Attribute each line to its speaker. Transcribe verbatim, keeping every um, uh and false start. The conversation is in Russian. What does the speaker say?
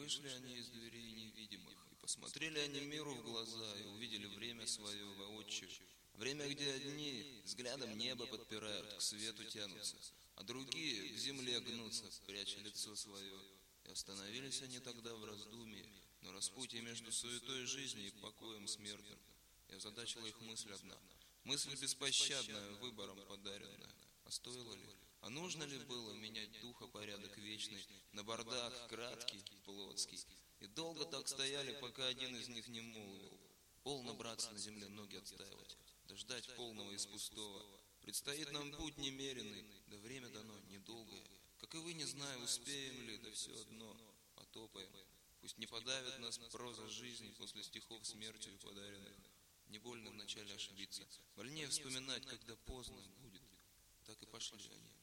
Speaker 1: вышли они из дверей невидимых, и посмотрели они миру в глаза, и увидели время свое воочию. Время, где одни взглядом небо подпирают, к свету тянутся, а другие к земле гнутся, пряча лицо свое. И остановились они тогда в раздумье, но распутье между суетой жизни и покоем смертным. И озадачила их мысль одна, мысль беспощадная, выбором подаренная. А стоило ли, а нужно ли было менять духа порядок вечный на бардак краткий, плотский? И долго так стояли, пока один из них не молвил: полно, братцы, на земле ноги отстаивать, да ждать полного из пустого. Предстоит нам путь немеренный, да время дано недолгое. Как и вы, не знаю, успеем ли, да все одно потопаем. Пусть не подавит нас проза жизни после стихов смертью подаренных. Не больно вначале ошибиться, больнее вспоминать, когда поздно будет. Так и пошли они.